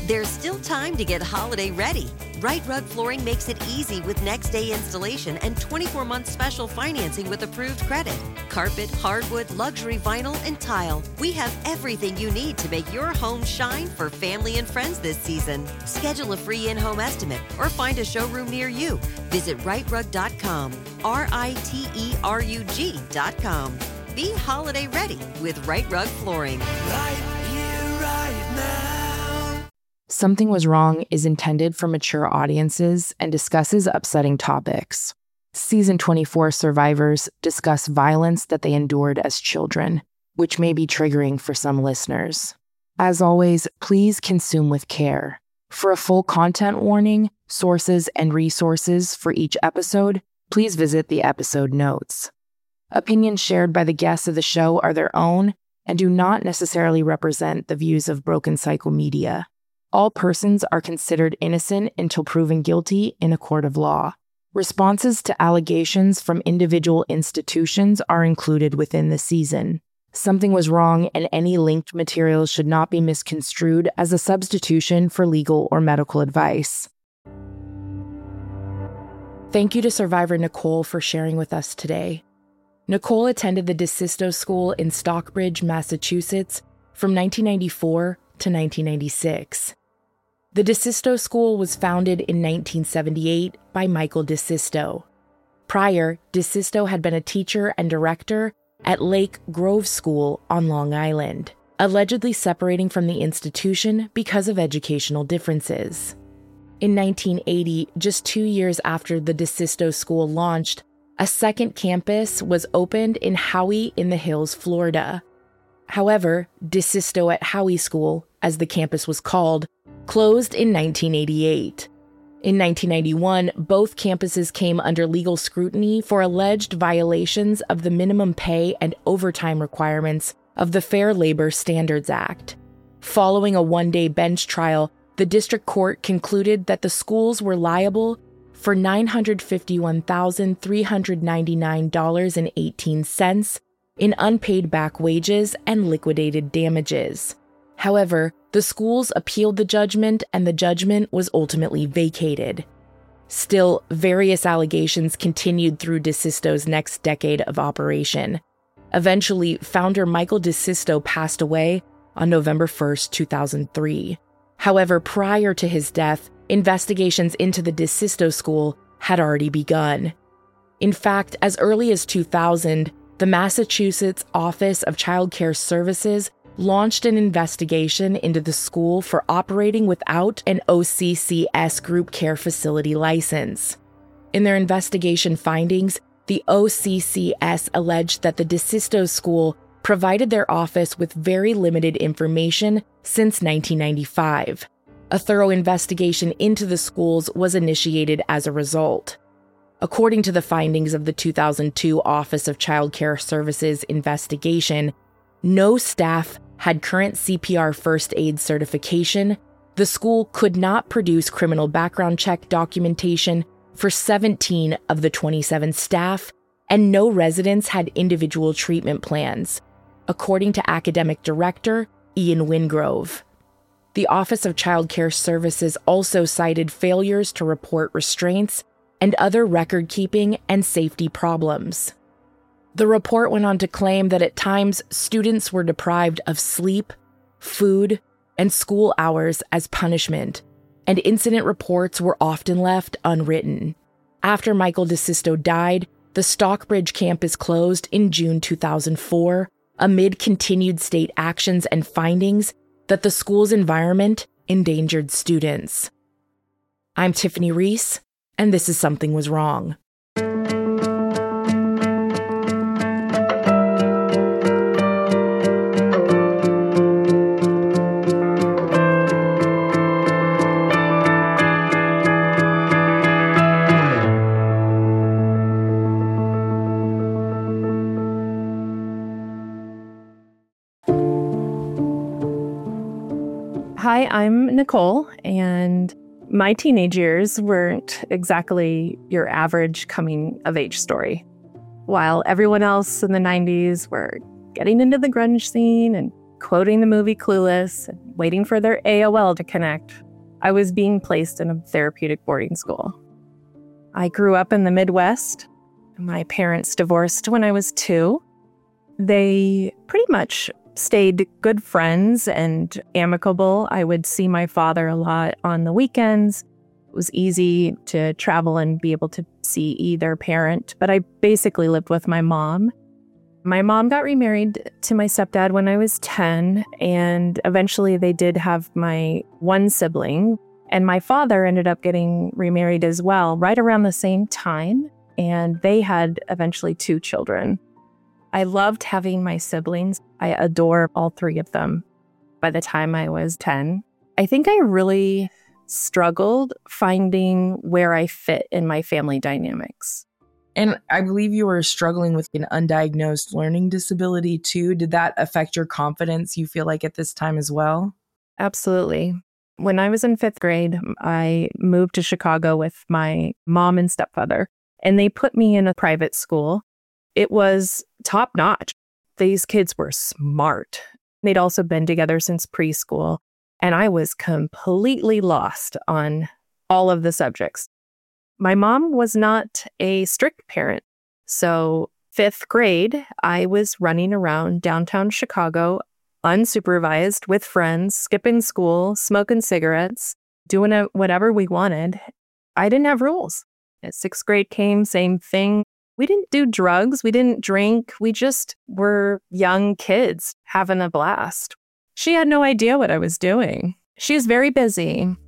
There's still time to get holiday ready. Right Rug Flooring makes it easy with next-day installation and 24-month special financing with approved credit. Carpet, hardwood, luxury vinyl, and tile. We have everything you need to make your home shine for family and friends this season. Schedule a free in-home estimate or find a showroom near you. Visit rightrug.com, RITERUG.com. Be holiday ready with Right Rug Flooring. Right here, right now. Something Was Wrong is intended for mature audiences and discusses upsetting topics. Season 24 survivors discuss violence that they endured as children, which may be triggering for some listeners. As always, please consume with care. For a full content warning, sources, and resources for each episode, please visit the episode notes. Opinions shared by the guests of the show are their own and do not necessarily represent the views of Broken Cycle Media. All persons are considered innocent until proven guilty in a court of law. Responses to allegations from individual institutions are included within the season. Something Was Wrong, and any linked materials should not be misconstrued as a substitution for legal or medical advice. Thank you to survivor Nicole for sharing with us today. Nicole attended the DeSisto School in Stockbridge, Massachusetts from 1994 to 1996. The DeSisto School was founded in 1978 by Michael DeSisto. Prior, DeSisto had been a teacher and director at Lake Grove School on Long Island, allegedly separating from the institution because of educational differences. In 1980, just 2 years after the DeSisto School launched, a second campus was opened in Howey in the Hills, Florida. However, DeSisto at Howey School, as the campus was called, closed in 1988. In 1991, both campuses came under legal scrutiny for alleged violations of the minimum pay and overtime requirements of the Fair Labor Standards Act. Following a one-day bench trial, the district court concluded that the schools were liable for $951,399.18 in unpaid back wages and liquidated damages. However, the schools appealed the judgment, and the judgment was ultimately vacated. Still, various allegations continued through DeSisto's next decade of operation. Eventually, founder Michael DeSisto passed away on November 1st, 2003. However, prior to his death, investigations into the DeSisto School had already begun. In fact, as early as 2000, the Massachusetts Office of Child Care Services launched an investigation into the school for operating without an OCCS group care facility license. In their investigation findings, the OCCS alleged that the DeSisto School provided their office with very limited information since 1995. A thorough investigation into the schools was initiated as a result. According to the findings of the 2002 Office of Child Care Services investigation, no staff had current CPR first aid certification, the school could not produce criminal background check documentation for 17 of the 27 staff, and no residents had individual treatment plans, according to academic director Ian Wingrove. The Office of Child Care Services also cited failures to report restraints and other record-keeping and safety problems. The report went on to claim that at times students were deprived of sleep, food, and school hours as punishment, and incident reports were often left unwritten. After Michael DeSisto died, the Stockbridge campus closed in June 2004 amid continued state actions and findings that the school's environment endangered students. I'm Tiffany Reese, and this is Something Was Wrong. Hi, I'm Nicole, and my teenage years weren't exactly your average coming-of-age story. While everyone else in the 90s were getting into the grunge scene and quoting the movie Clueless, waiting for their AOL to connect, I was being placed in a therapeutic boarding school. I grew up in the Midwest. My parents divorced when I was 2. They pretty much stayed good friends and amicable. I would see my father a lot on the weekends. It was easy to travel and be able to see either parent, but I basically lived with my mom. My mom got remarried to my stepdad when I was 10, and eventually they did have my one sibling, and my father ended up getting remarried as well right around the same time, and they had eventually 2 children. I loved having my siblings. I adore all 3 of them. By the time I was 10, I think I really struggled finding where I fit in my family dynamics. And I believe you were struggling with an undiagnosed learning disability too. Did that affect your confidence, you feel like, at this time as well? Absolutely. When I was in 5th grade, I moved to Chicago with my mom and stepfather, and they put me in a private school. It was top notch. These kids were smart. They'd also been together since preschool, and I was completely lost on all of the subjects. My mom was not a strict parent, so 5th grade, I was running around downtown Chicago, unsupervised with friends, skipping school, smoking cigarettes, doing whatever we wanted. I didn't have rules. As 6th grade came, same thing. We didn't do drugs. We didn't drink. We just were young kids having a blast. She had no idea what I was doing. She was very busy.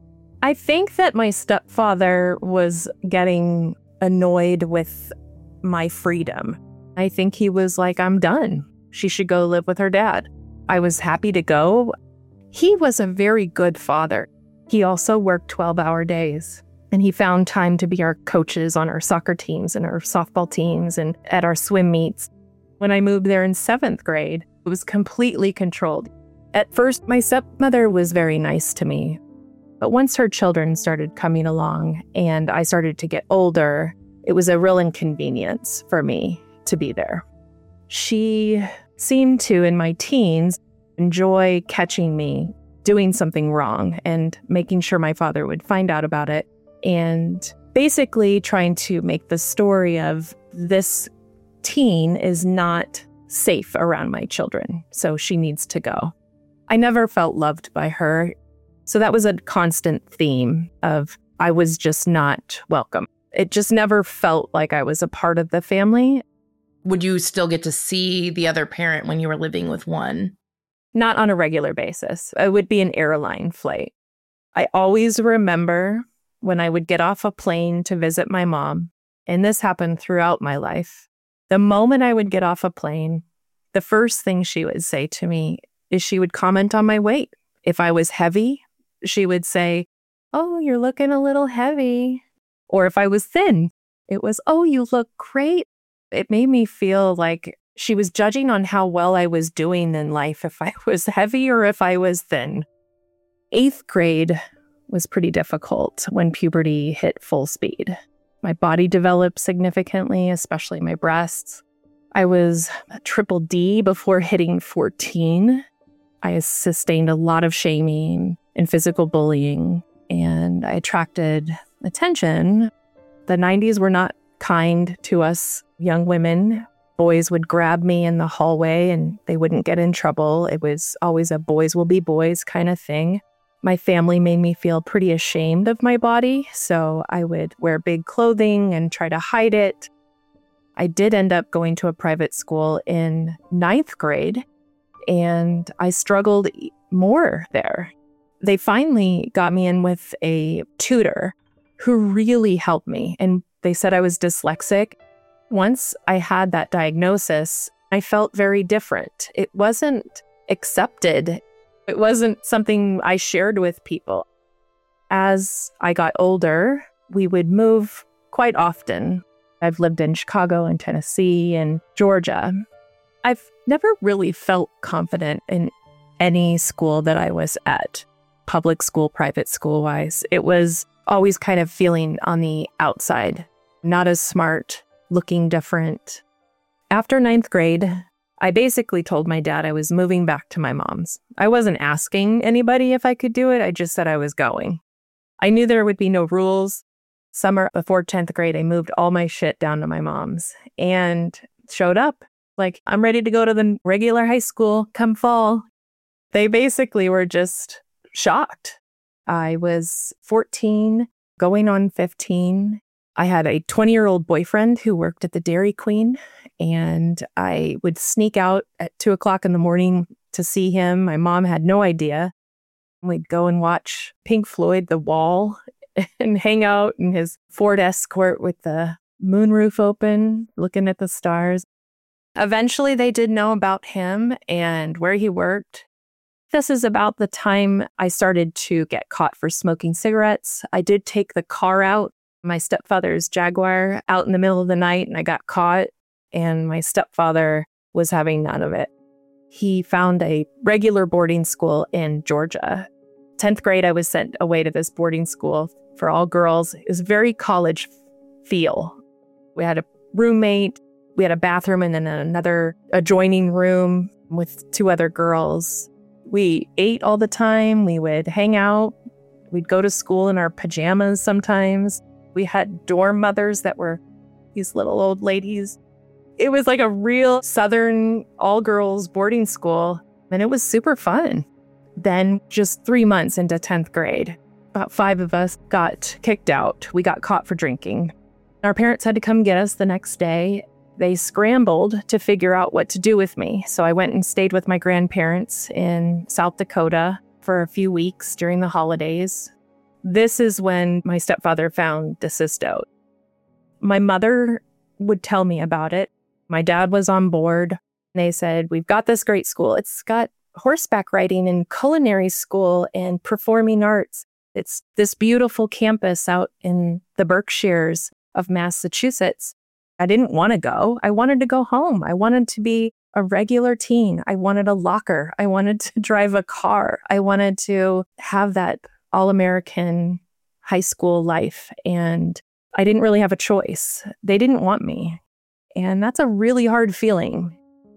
I think that my stepfather was getting annoyed with my freedom. I think he was like, I'm done. She should go live with her dad. I was happy to go. He was a very good father. He also worked 12-hour days. And he found time to be our coaches on our soccer teams and our softball teams and at our swim meets. When I moved there in 7th grade, it was completely controlled. At first, my stepmother was very nice to me. But once her children started coming along and I started to get older, it was a real inconvenience for me to be there. She seemed to, in my teens, enjoy catching me doing something wrong and making sure my father would find out about it. And basically trying to make the story of this teen is not safe around my children, so she needs to go. I never felt loved by her. So that was a constant theme of I was just not welcome. It just never felt like I was a part of the family. Would you still get to see the other parent when you were living with one? Not on a regular basis. It would be an airline flight. I always remember when I would get off a plane to visit my mom, and this happened throughout my life. The moment I would get off a plane, the first thing she would say to me is she would comment on my weight. If I was heavy, she would say, "Oh, you're looking a little heavy." Or if I was thin, it was, "Oh, you look great." It made me feel like she was judging on how well I was doing in life, if I was heavy or if I was thin. 8th grade was pretty difficult when puberty hit full speed. My body developed significantly, especially my breasts. I was a triple D before hitting 14. I sustained a lot of shaming and physical bullying, and I attracted attention. The 90s were not kind to us young women. Boys would grab me in the hallway and they wouldn't get in trouble. It was always a boys will be boys kind of thing. My family made me feel pretty ashamed of my body, so I would wear big clothing and try to hide it. I did end up going to a private school in 9th grade, and I struggled more there. They finally got me in with a tutor who really helped me, and they said I was dyslexic. Once I had that diagnosis, I felt very different. It wasn't accepted. It wasn't something I shared with people. As I got older, we would move quite often. I've lived in Chicago and Tennessee and Georgia. I've never really felt confident in any school that I was at, public school, private school wise. It was always kind of feeling on the outside, not as smart, looking different. After 9th grade, I basically told my dad I was moving back to my mom's. I wasn't asking anybody if I could do it. I just said I was going. I knew there would be no rules. Summer before 10th grade, I moved all my shit down to my mom's and showed up. Like, I'm ready to go to the regular high school come fall. They basically were just shocked. I was 14, going on 15. I had a 20-year-old boyfriend who worked at the Dairy Queen, and I would sneak out at 2 o'clock in the morning to see him. My mom had no idea. We'd go and watch Pink Floyd, The Wall, and hang out in his Ford Escort with the moonroof open, looking at the stars. Eventually, they did know about him and where he worked. This is about the time I started to get caught for smoking cigarettes. I did take the car out, my stepfather's Jaguar, out in the middle of the night, and I got caught, and my stepfather was having none of it. He found a regular boarding school in Georgia. 10th grade, I was sent away to this boarding school for all girls. It was very college feel. We had a roommate. We had a bathroom and then another adjoining room with 2 other girls. We ate all the time. We would hang out. We'd go to school in our pajamas sometimes. We had dorm mothers that were these little old ladies. It was like a real Southern all-girls boarding school, and it was super fun. Then, just 3 months into 10th grade, about 5 of us got kicked out. We got caught for drinking. Our parents had to come get us the next day. They scrambled to figure out what to do with me. So I went and stayed with my grandparents in South Dakota for a few weeks during the holidays. This is when my stepfather found the cysto. My mother would tell me about it. My dad was on board. They said, we've got this great school. It's got horseback riding and culinary school and performing arts. It's this beautiful campus out in the Berkshires of Massachusetts. I didn't want to go. I wanted to go home. I wanted to be a regular teen. I wanted a locker. I wanted to drive a car. I wanted to have that all-American high school life. And I didn't really have a choice. They didn't want me. And that's a really hard feeling.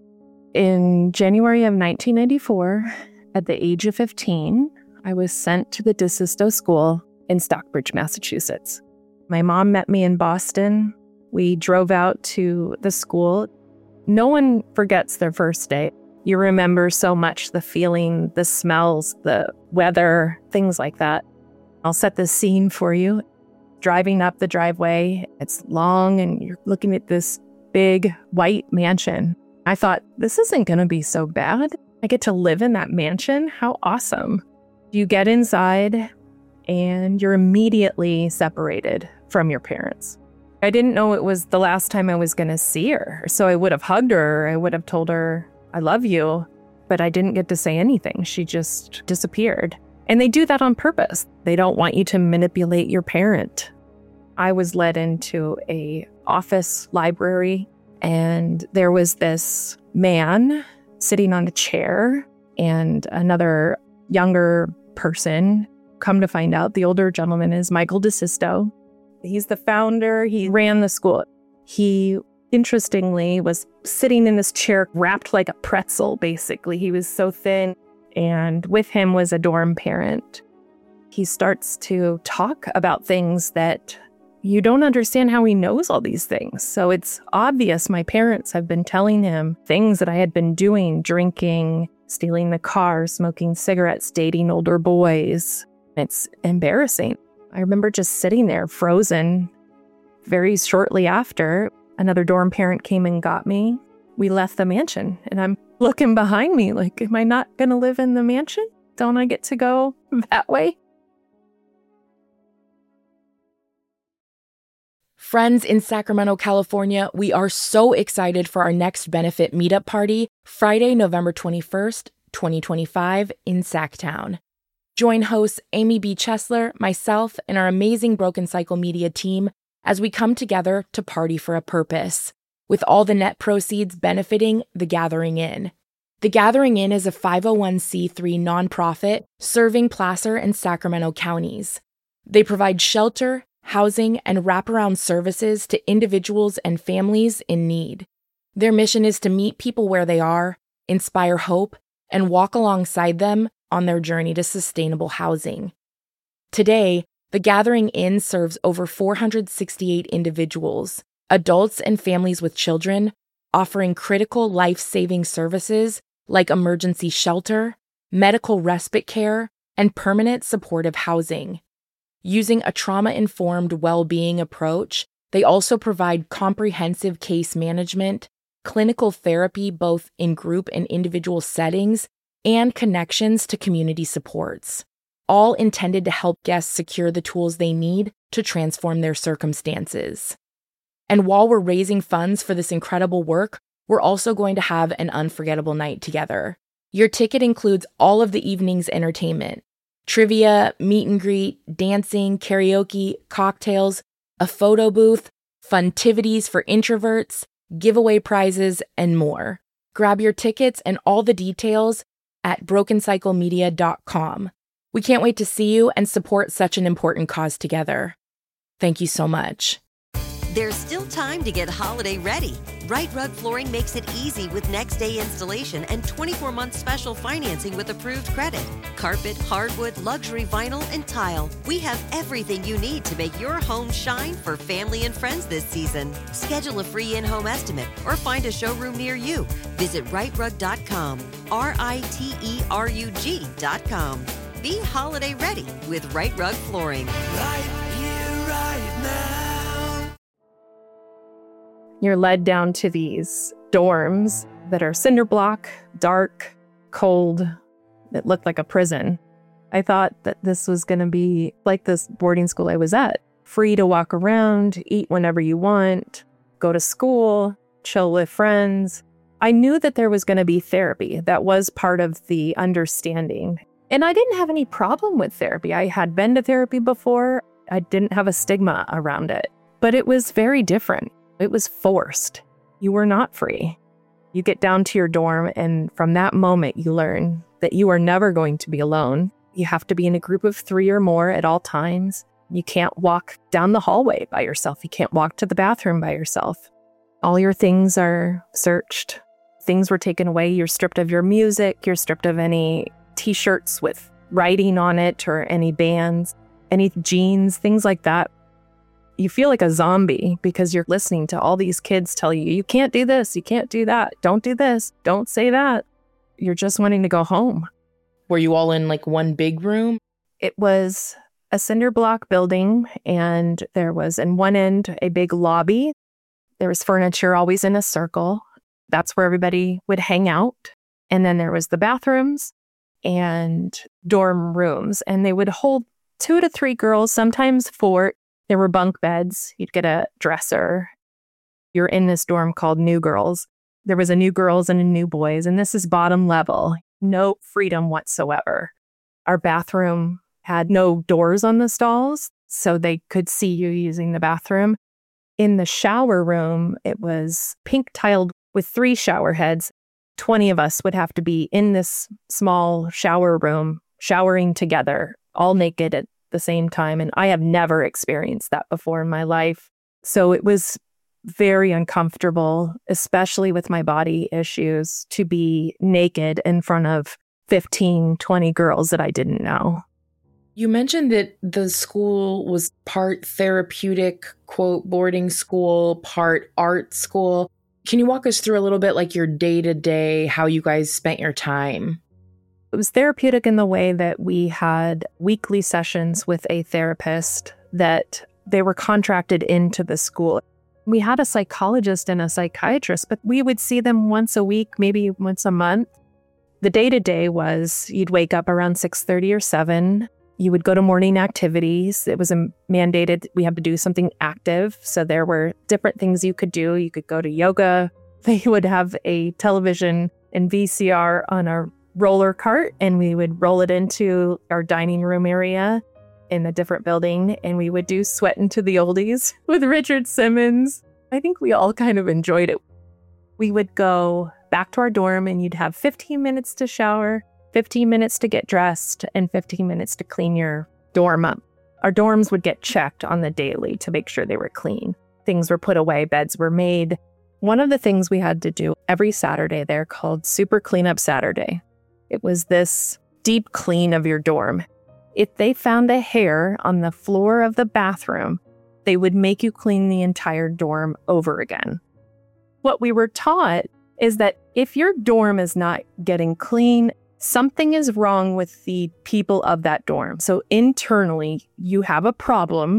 In January of 1994, at the age of 15, I was sent to the DeSisto School in Stockbridge, Massachusetts. My mom met me in Boston. We drove out to the school. No one forgets their first day. You remember so much the feeling, the smells, the weather, things like that. I'll set the scene for you. Driving up the driveway, it's long and you're looking at this big white mansion. I thought, this isn't going to be so bad. I get to live in that mansion. How awesome. You get inside and you're immediately separated from your parents. I didn't know it was the last time I was going to see her. So I would have hugged her. I would have told her, I love you. But I didn't get to say anything. She just disappeared. And they do that on purpose. They don't want you to manipulate your parent. I was led into a office library, and there was this man sitting on a chair and another younger person. Come to find out, the older gentleman is Michael DeSisto. He's the founder. He ran the school. He, interestingly, was sitting in this chair wrapped like a pretzel, basically. He was so thin. And with him was a dorm parent. He starts to talk about things that you don't understand how he knows all these things. So it's obvious my parents have been telling him things that I had been doing, drinking, stealing the car, smoking cigarettes, dating older boys. It's embarrassing. I remember just sitting there frozen. Very shortly after, another dorm parent came and got me. We left the mansion, and I'm looking behind me like, am I not going to live in the mansion? Don't I get to go that way? Friends in Sacramento, California, we are so excited for our next benefit meetup party, Friday, November 21st, 2025 in Sacktown. Join hosts Amy B. Chesler, myself, and our amazing Broken Cycle Media team as we come together to party for a purpose, with all the net proceeds benefiting The Gathering Inn. The Gathering Inn is a 501c3 nonprofit serving Placer and Sacramento counties. They provide shelter, housing, and wraparound services to individuals and families in need. Their mission is to meet people where they are, inspire hope, and walk alongside them on their journey to sustainable housing. Today, the Gathering Inn serves over 468 individuals, adults and families with children, offering critical life-saving services like emergency shelter, medical respite care, and permanent supportive housing. Using a trauma-informed well-being approach, they also provide comprehensive case management, clinical therapy both in group and individual settings, and connections to community supports, all intended to help guests secure the tools they need to transform their circumstances. And while we're raising funds for this incredible work, we're also going to have an unforgettable night together. Your ticket includes all of the evening's entertainment: trivia, meet and greet, dancing, karaoke, cocktails, a photo booth, funtivities for introverts, giveaway prizes, and more. Grab your tickets and all the details at brokencyclemedia.com. We can't wait to see you and support such an important cause together. Thank you so much. There's still time to get holiday ready. Right Rug Flooring makes it easy with next day installation and 24-month special financing with approved credit. Carpet, hardwood, luxury vinyl, and tile. We have everything you need to make your home shine for family and friends this season. Schedule a free in-home estimate or find a showroom near you. Visit rightrug.com, RITERUG.com. Be holiday ready with Right Rug Flooring. Right here, right now. You're led down to these dorms that are cinder block, dark, cold. It looked like a prison. I thought that this was going to be like this boarding school I was at. Free to walk around, eat whenever you want, go to school, chill with friends. I knew that there was going to be therapy. That was part of the understanding. And I didn't have any problem with therapy. I had been to therapy before. I didn't have a stigma around it. But it was very different. It was forced. You were not free. You get down to your dorm, and from that moment, you learn that you are never going to be alone. You have to be in a group of 3 or more at all times. You can't walk down the hallway by yourself. You can't walk to the bathroom by yourself. All your things are searched. Things were taken away. You're stripped of your music. You're stripped of any t-shirts with writing on it or any bands, any jeans, things like that. You feel like a zombie because you're listening to all these kids tell you, you can't do this, you can't do that, don't do this, don't say that. You're just wanting to go home. Were you all in like one big room? It was a cinder block building, and there was in one end a big lobby. There was furniture always in a circle. That's where everybody would hang out. And then there was the bathrooms and dorm rooms, and they would hold 2 to 3 girls, sometimes 4. There were bunk beds. You'd get a dresser. You're in this dorm called New Girls. There was a New Girls and a New Boys, and this is bottom level. No freedom whatsoever. Our bathroom had no doors on the stalls, so they could see you using the bathroom. In the shower room, it was pink tiled with 3 shower heads. 20 of us would have to be in this small shower room, showering together, all naked at the same time. And I have never experienced that before in my life. So it was very uncomfortable, especially with my body issues, to be naked in front of 15, 20 girls that I didn't know. You mentioned that the school was part therapeutic, quote, boarding school, part art school. Can you walk us through a little bit like your day-to-day, how you guys spent your time? It was therapeutic in the way that we had weekly sessions with a therapist that they were contracted into the school. We had a psychologist and a psychiatrist, but we would see them once a week, maybe once a month. The day-to-day was you'd wake up around 6:30 or 7. You would go to morning activities. It was mandated we had to do something active. So there were different things you could do. You could go to yoga. They would have a television and VCR on a roller cart, and we would roll it into our dining room area in a different building, and we would do Sweat Into the Oldies with Richard Simmons. I think we all kind of enjoyed it. We would go back to our dorm, and you'd have 15 minutes to shower, 15 minutes to get dressed, and 15 minutes to clean your dorm up. Our dorms would get checked on the daily to make sure they were clean. Things were put away, beds were made. One of the things we had to do every Saturday there called Super Cleanup Saturday. It was this deep clean of your dorm. If they found a hair on the floor of the bathroom, they would make you clean the entire dorm over again. What we were taught is that if your dorm is not getting clean, something is wrong with the people of that dorm. So internally, you have a problem.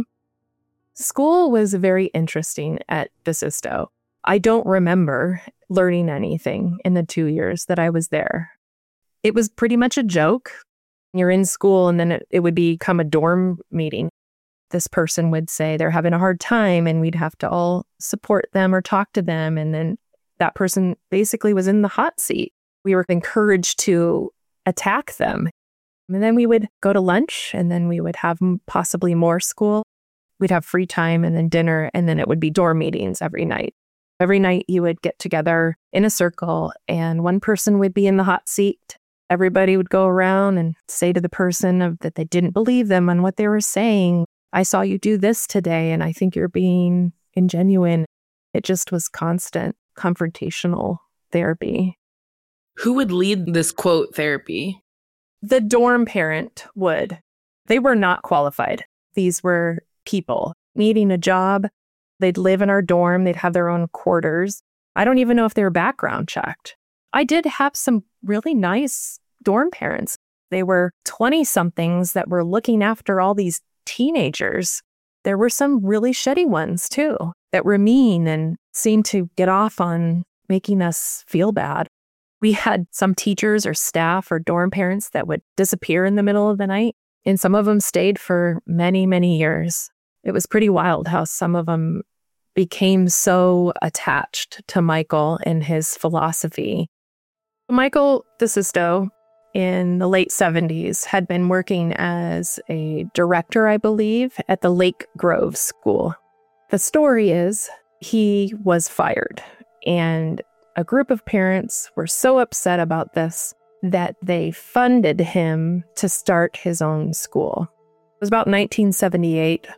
School was very interesting at DeSisto. I don't remember learning anything in the 2 years that I was there. It was pretty much a joke. You're in school and then it would become a dorm meeting. This person would say they're having a hard time and we'd have to all support them or talk to them. And then that person basically was in the hot seat. We were encouraged to attack them. And then we would go to lunch and then we would have possibly more school. We'd have free time and then dinner, and then it would be dorm meetings every night. Every night you would get together in a circle and one person would be in the hot seat. Everybody would go around and say to the person that they didn't believe them on what they were saying, I saw you do this today and I think you're being ingenuine. It just was constant confrontational therapy. Who would lead this quote therapy? The dorm parent would. They were not qualified. These were people needing a job. They'd live in our dorm. They'd have their own quarters. I don't even know if they were background checked. I did have some really nice dorm parents. They were 20-somethings that were looking after all these teenagers. There were some really shitty ones too that were mean and seemed to get off on making us feel bad. We had some teachers or staff or dorm parents that would disappear in the middle of the night, and some of them stayed for many, many years. It was pretty wild how some of them became so attached to Michael and his philosophy. Michael DeSisto, in the late 70s, had been working as a director, I believe, at the Lake Grove School. The story is he was fired, and a group of parents were so upset about this that they funded him to start his own school. It was about 1978.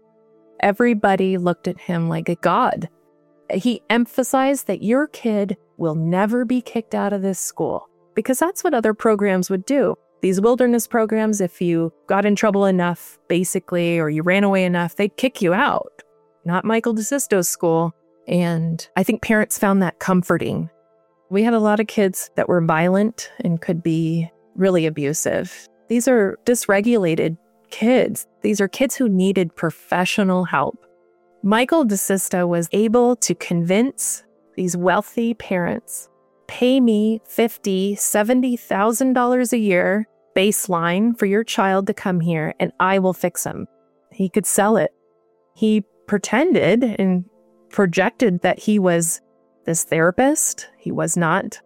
Everybody looked at him like a god. He emphasized that your kid will never be kicked out of this school, because that's what other programs would do. These wilderness programs, if you got in trouble enough, basically, or you ran away enough, they'd kick you out. Not Michael DeSisto's school. And I think parents found that comforting. We had a lot of kids that were violent and could be really abusive. These are dysregulated kids. These are kids who needed professional help. Michael DeSisto was able to convince these wealthy parents, pay me $50,000, $70,000 a year baseline for your child to come here and I will fix him. He could sell it. He pretended and projected that he was this therapist. He was not.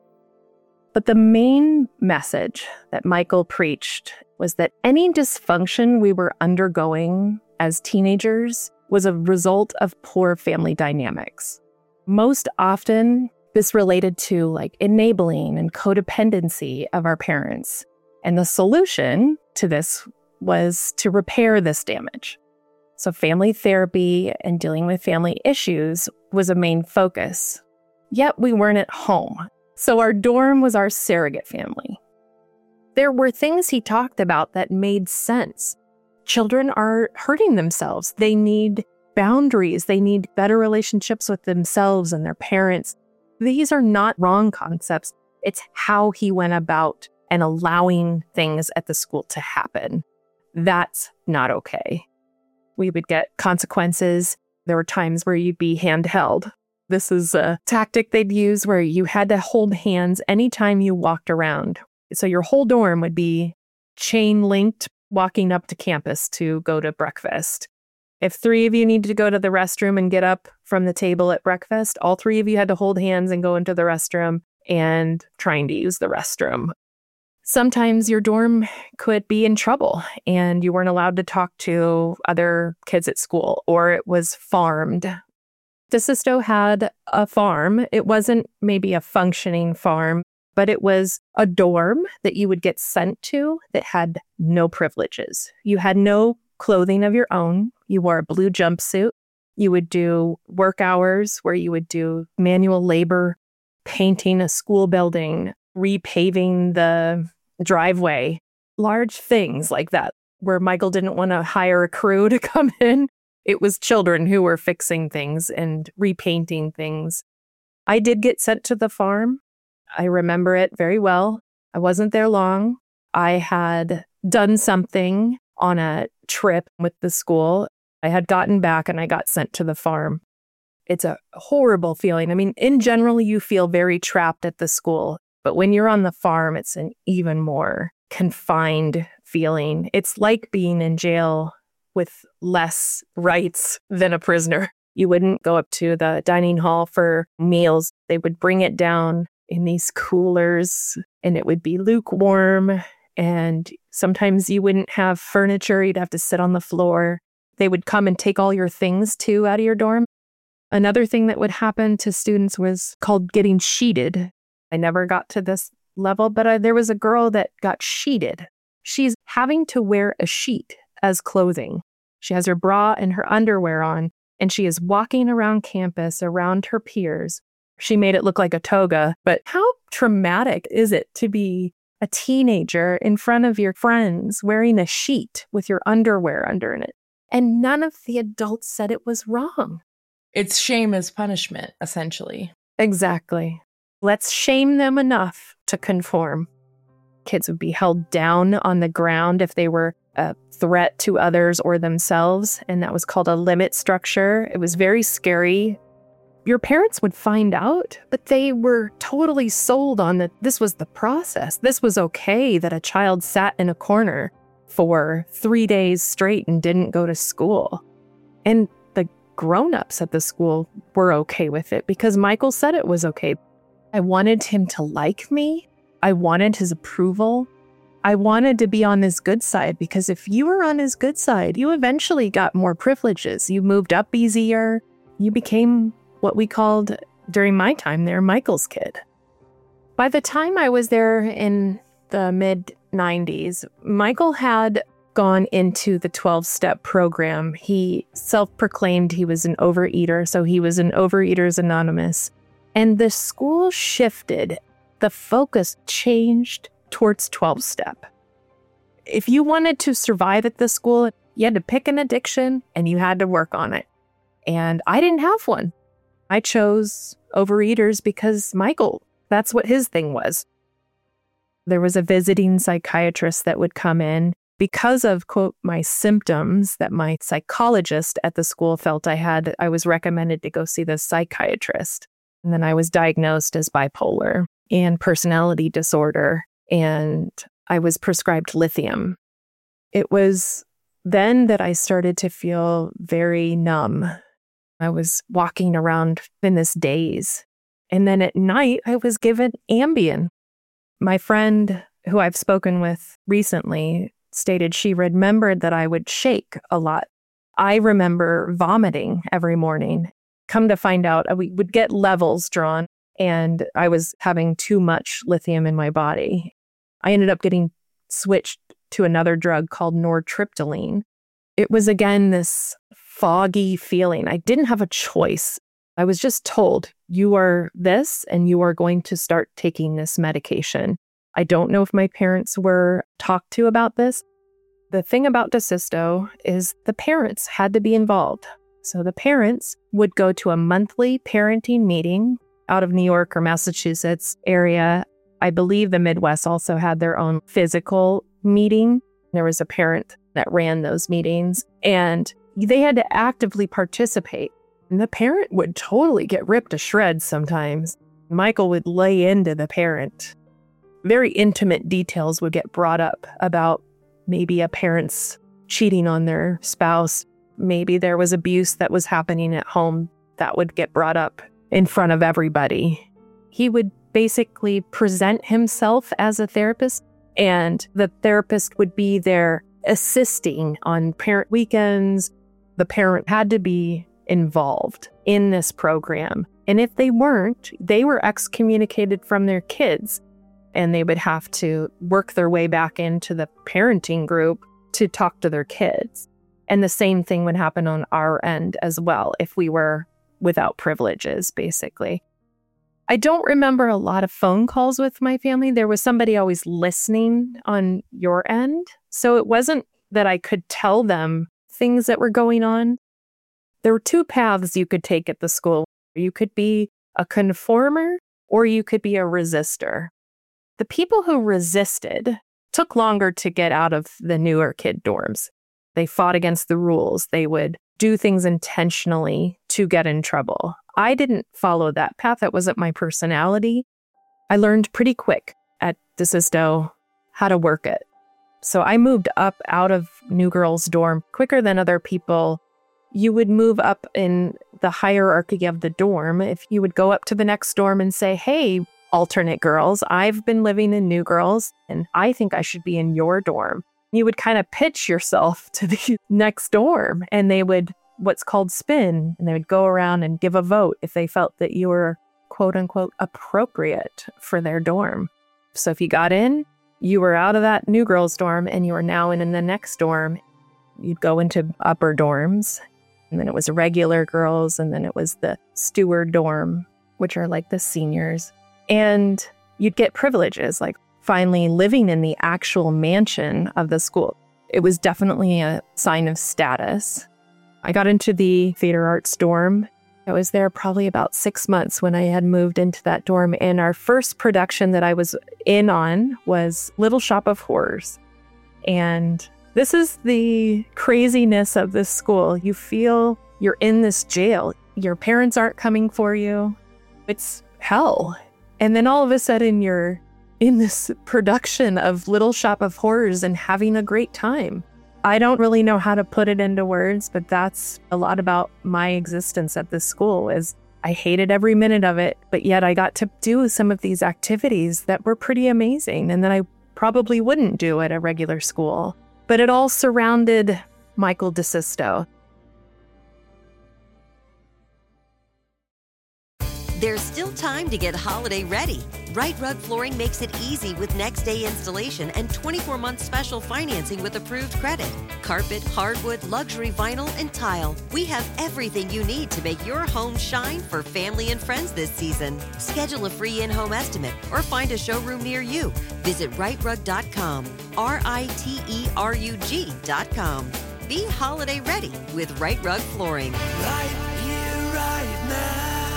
But the main message that Michael preached was that any dysfunction we were undergoing as teenagers was a result of poor family dynamics. Most often, this related to like enabling and codependency of our parents. And the solution to this was to repair this damage. So family therapy and dealing with family issues was a main focus. Yet we weren't at home. So our dorm was our surrogate family. There were things he talked about that made sense. Children are hurting themselves. They need boundaries. They need better relationships with themselves and their parents. These are not wrong concepts. It's how he went about and allowing things at the school to happen. That's not okay. We would get consequences. There were times where you'd be handheld. This is a tactic they'd use where you had to hold hands anytime you walked around. So your whole dorm would be chain linked walking up to campus to go to breakfast. If 3 of you needed to go to the restroom and get up from the table at breakfast, all 3 of you had to hold hands and go into the restroom and trying to use the restroom. Sometimes your dorm could be in trouble and you weren't allowed to talk to other kids at school, or it was farmed. DeSisto had a farm. It wasn't maybe a functioning farm, but it was a dorm that you would get sent to that had no privileges. You had no clothing of your own. You wore a blue jumpsuit. You would do work hours where you would do manual labor, painting a school building, repaving the driveway, large things like that, where Michael didn't want to hire a crew to come in. It was children who were fixing things and repainting things. I did get sent to the farm. I remember it very well. I wasn't there long. I had done something on a trip with the school. I had gotten back and I got sent to the farm. It's a horrible feeling. I mean, in general, you feel very trapped at the school. But when you're on the farm, it's an even more confined feeling. It's like being in jail with less rights than a prisoner. You wouldn't go up to the dining hall for meals. They would bring it down in these coolers and it would be lukewarm. And sometimes you wouldn't have furniture. You'd have to sit on the floor. They would come and take all your things too out of your dorm. Another thing that would happen to students was called getting sheeted. I never got to this level, but there was a girl that got sheeted. She's having to wear a sheet as clothing. She has her bra and her underwear on, and she is walking around campus around her peers. She made it look like a toga, but how traumatic is it to be a teenager in front of your friends wearing a sheet with your underwear under it? And none of the adults said it was wrong. It's shame as punishment, essentially. Exactly. Let's shame them enough to conform. Kids would be held down on the ground if they were a threat to others or themselves, and that was called a limit structure. It was very scary. Your parents would find out, but they were totally sold on that this was the process. This was okay that a child sat in a corner for 3 days straight and didn't go to school. And the grown-ups at the school were okay with it because Michael said it was okay. I wanted him to like me. I wanted his approval. I wanted to be on his good side because if you were on his good side, you eventually got more privileges. You moved up easier. You became what we called, during my time there, Michael's kid. By the time I was there in the mid-90s, Michael had gone into the 12-step program. He self-proclaimed he was an overeater, so he was an Overeaters Anonymous. And the school shifted. The focus changed towards 12-step. If you wanted to survive at the school, you had to pick an addiction and you had to work on it. And I didn't have one. I chose Overeaters because Michael, that's what his thing was. There was a visiting psychiatrist that would come in because of, quote, my symptoms that my psychologist at the school felt I had. I was recommended to go see the psychiatrist. And then I was diagnosed as bipolar and personality disorder, and I was prescribed lithium. It was then that I started to feel very numb. I was walking around in this daze. And then at night, I was given Ambien. My friend, who I've spoken with recently, stated she remembered that I would shake a lot. I remember vomiting every morning. Come to find out, we would get levels drawn, and I was having too much lithium in my body. I ended up getting switched to another drug called nortriptyline. It was, again, this foggy feeling. I didn't have a choice. I was just told, you are this, and you are going to start taking this medication. I don't know if my parents were talked to about this. The thing about Desisto is the parents had to be involved. So the parents would go to a monthly parenting meeting out of New York or Massachusetts area. I believe the Midwest also had their own physical meeting. There was a parent that ran those meetings, and they had to actively participate. And the parent would totally get ripped to shreds sometimes. Michael would lay into the parent. Very intimate details would get brought up about maybe a parent's cheating on their spouse. Maybe there was abuse that was happening at home that would get brought up in front of everybody. He would basically present himself as a therapist, and the therapist would be there assisting on parent weekends. The parent had to be involved in this program. And if they weren't, they were excommunicated from their kids, and they would have to work their way back into the parenting group to talk to their kids. And the same thing would happen on our end as well if we were without privileges, basically. I don't remember a lot of phone calls with my family. There was somebody always listening on your end. So it wasn't that I could tell them things that were going on. There were two paths you could take at the school. You could be a conformer or you could be a resistor. The people who resisted took longer to get out of the newer kid dorms. They fought against the rules. They would do things intentionally to get in trouble. I didn't follow that path. That wasn't my personality. I learned pretty quick at DeSisto how to work it. So I moved up out of New Girls dorm quicker than other people. You would move up in the hierarchy of the dorm. If you would go up to the next dorm and say, hey, alternate girls, I've been living in New Girls and I think I should be in your dorm. You would kind of pitch yourself to the next dorm and they would what's called spin, and they would go around and give a vote if they felt that you were quote unquote appropriate for their dorm. So if you got in, you were out of that New Girls dorm and you were now in the next dorm. You'd go into upper dorms, and then it was regular girls, and then it was the steward dorm, which are like the seniors. And you'd get privileges, like finally living in the actual mansion of the school. It was definitely a sign of status. I got into the theater arts dorm. I was there probably about 6 months when I had moved into that dorm. And our first production that I was in on was Little Shop of Horrors. And this is the craziness of this school. You feel you're in this jail. Your parents aren't coming for you. It's hell. And then all of a sudden you're in this production of Little Shop of Horrors and having a great time. I don't really know how to put it into words, but that's a lot about my existence at this school is I hated every minute of it, but yet I got to do some of these activities that were pretty amazing and that I probably wouldn't do at a regular school. But it all surrounded Michael DeSisto. There's still time to get holiday ready. Right Rug Flooring makes it easy with next day installation and 24-month special financing with approved credit. Carpet, hardwood, luxury vinyl, and tile. We have everything you need to make your home shine for family and friends this season. Schedule a free in-home estimate or find a showroom near you. Visit rightrug.com, RITERUG.com. Be holiday ready with Right Rug Flooring. Right here, right now.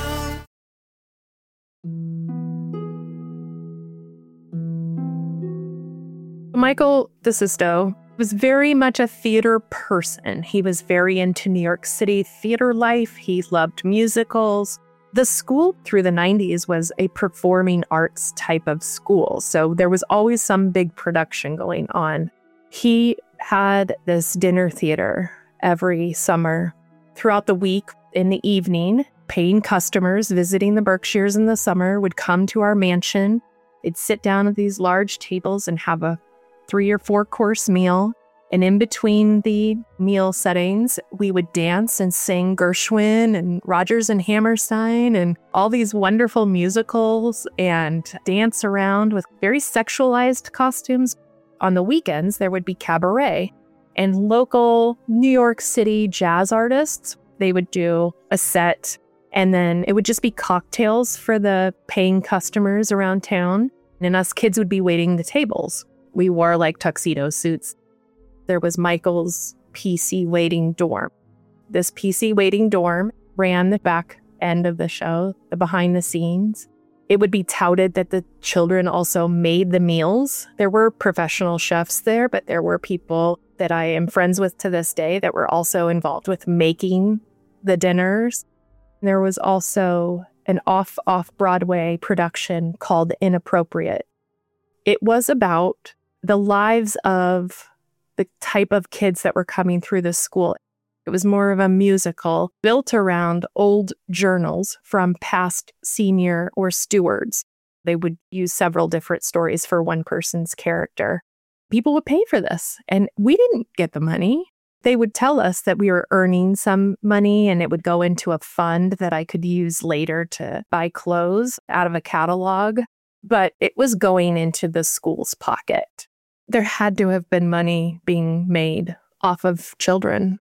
Michael DeSisto was very much a theater person. He was very into New York City theater life. He loved musicals. The school through the 90s was a performing arts type of school, so there was always some big production going on. He had this dinner theater every summer. Throughout the week, in the evening, paying customers visiting the Berkshires in the summer would come to our mansion. They'd sit down at these large tables and have a 3 or 4 course meal. And in between the meal settings, we would dance and sing Gershwin and Rodgers and Hammerstein and all these wonderful musicals and dance around with very sexualized costumes. On the weekends, there would be cabaret and local New York City jazz artists. They would do a set and then it would just be cocktails for the paying customers around town. And us kids would be waiting the tables. We wore like tuxedo suits. There was Michael's PC waiting dorm. This PC waiting dorm ran the back end of the show, the behind the scenes. It would be touted that the children also made the meals. There were professional chefs there, but there were people that I am friends with to this day that were also involved with making the dinners. There was also an off-Broadway production called Inappropriate. It was about the lives of the type of kids that were coming through the school. It was more of a musical built around old journals from past senior or stewards. They would use several different stories for one person's character. People would pay for this, and we didn't get the money. They would tell us that we were earning some money and it would go into a fund that I could use later to buy clothes out of a catalog, but it was going into the school's pocket. There had to have been money being made off of children.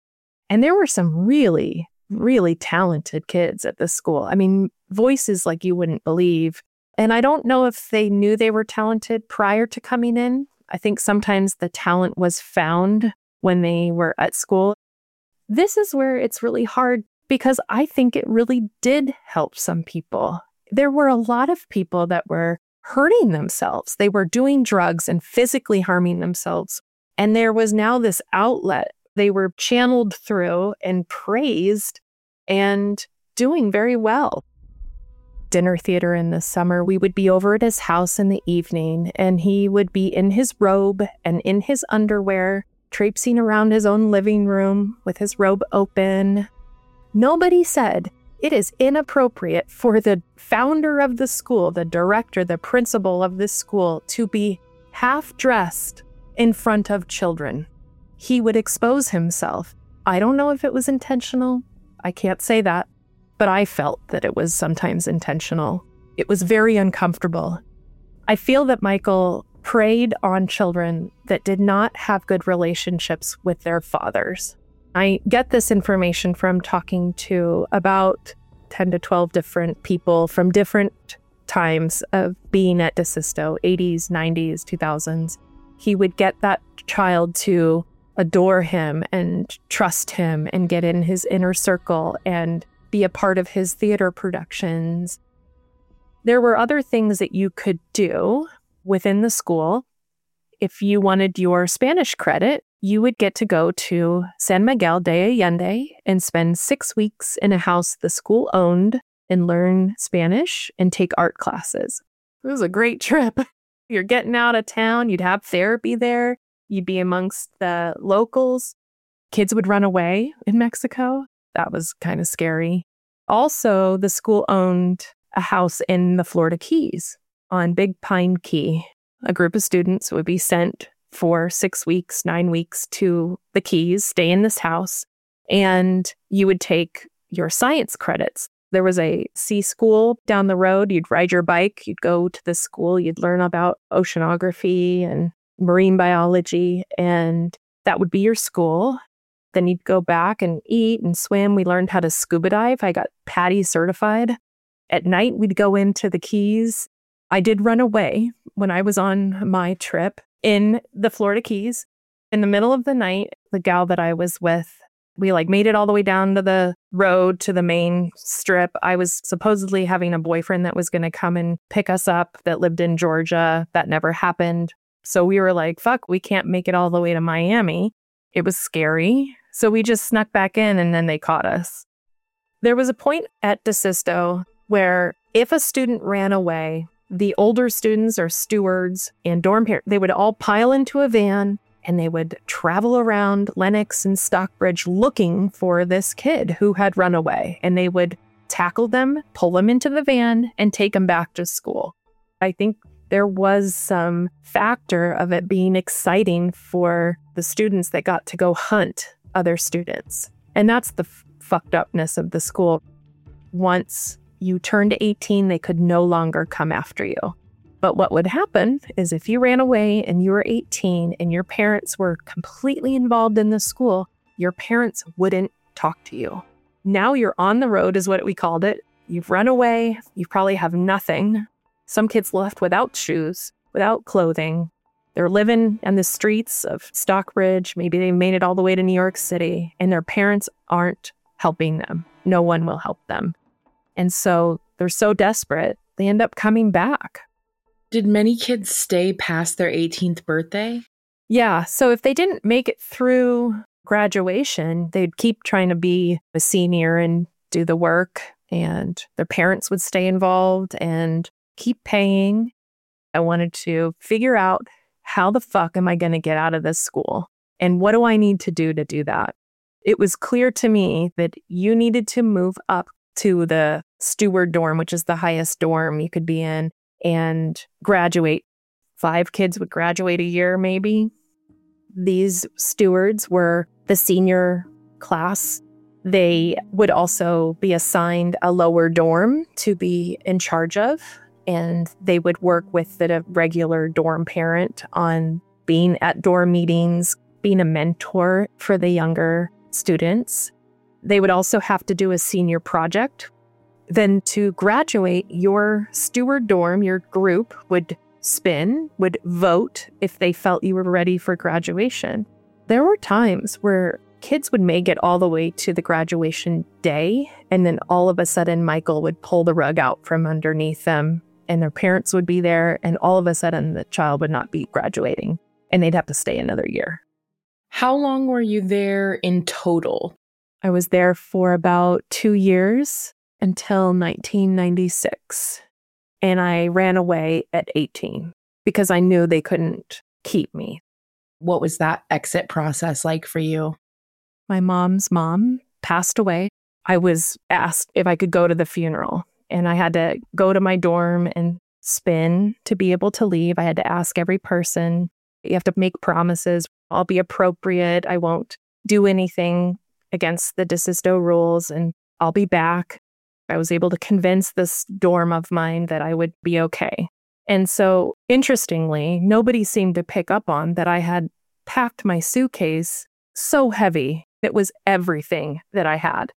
And there were some really, really talented kids at this school. I mean, voices like you wouldn't believe. And I don't know if they knew they were talented prior to coming in. I think sometimes the talent was found when they were at school. This is where it's really hard because I think it really did help some people. There were a lot of people that were hurting themselves. They were doing drugs and physically harming themselves. And there was now this outlet they were channeled through and praised and doing very well. Dinner theater in the summer, we would be over at his house in the evening, and he would be in his robe and in his underwear, traipsing around his own living room with his robe open. Nobody said it is inappropriate for the founder of the school, the director, the principal of this school, to be half-dressed in front of children. He would expose himself. I don't know if it was intentional. I can't say that. But I felt that it was sometimes intentional. It was very uncomfortable. I feel that Michael preyed on children that did not have good relationships with their fathers. I get this information from talking to about 10 to 12 different people from different times of being at DeSisto, 80s, 90s, 2000s. He would get that child to adore him and trust him and get in his inner circle and be a part of his theater productions. There were other things that you could do within the school. If you wanted your Spanish credit, you would get to go to San Miguel de Allende and spend 6 weeks in a house the school owned and learn Spanish and take art classes. It was a great trip. You're getting out of town. You'd have therapy there. You'd be amongst the locals. Kids would run away in Mexico. That was kind of scary. Also, the school owned a house in the Florida Keys on Big Pine Key. A group of students would be sent for 6 weeks, 9 weeks to the Keys, stay in this house, and you would take your science credits. There was a sea school down the road. You'd ride your bike. You'd go to the school. You'd learn about oceanography and marine biology, and that would be your school. Then you'd go back and eat and swim. We learned how to scuba dive. I got PADI certified. At night, we'd go into the Keys. I did run away when I was on my trip in the Florida Keys. In the middle of the night, the gal that I was with, we made it all the way down to the road to the main strip. I was supposedly having a boyfriend that was going to come and pick us up that lived in Georgia. That never happened. So we were like, fuck, we can't make it all the way to Miami. It was scary. So we just snuck back in and then they caught us. There was a point at DeSisto where if a student ran away, the older students or stewards and dorm parents, they would all pile into a van and they would travel around Lenox and Stockbridge looking for this kid who had run away. And they would tackle them, pull them into the van, and take them back to school. I think there was some factor of it being exciting for the students that got to go hunt other students. And that's the fucked upness of the school. Once you turned 18, they could no longer come after you. But what would happen is if you ran away and you were 18 and your parents were completely involved in the school, your parents wouldn't talk to you. Now you're on the road is what we called it. You've run away. You probably have nothing. Some kids left without shoes, without clothing. They're living on the streets of Stockbridge. Maybe they made it all the way to New York City, and their parents aren't helping them. No one will help them. And so they're so desperate, they end up coming back. Did many kids stay past their 18th birthday? Yeah. So if they didn't make it through graduation, they'd keep trying to be a senior and do the work, and their parents would stay involved and keep paying. I wanted to figure out, how the fuck am I going to get out of this school? And what do I need to do that? It was clear to me that you needed to move up to the steward dorm, which is the highest dorm you could be in, and graduate. 5 kids would graduate a year, maybe. These stewards were the senior class. They would also be assigned a lower dorm to be in charge of. And they would work with the regular dorm parent on being at dorm meetings, being a mentor for the younger students. They would also have to do a senior project. Then to graduate, your steward dorm, your group, would vote if they felt you were ready for graduation. There were times where kids would make it all the way to the graduation day, and then all of a sudden Michael would pull the rug out from underneath them, and their parents would be there, and all of a sudden the child would not be graduating, and they'd have to stay another year. How long were you there in total? I was there for about 2 years until 1996. And I ran away at 18 because I knew they couldn't keep me. What was that exit process like for you? My mom's mom passed away. I was asked if I could go to the funeral, and I had to go to my dorm and spin to be able to leave. I had to ask every person. You have to make promises. I'll be appropriate. I won't do anything against the DeSisto rules, and I'll be back. I was able to convince this dorm of mine that I would be okay. And so, interestingly, nobody seemed to pick up on that I had packed my suitcase so heavy. It was everything that I had.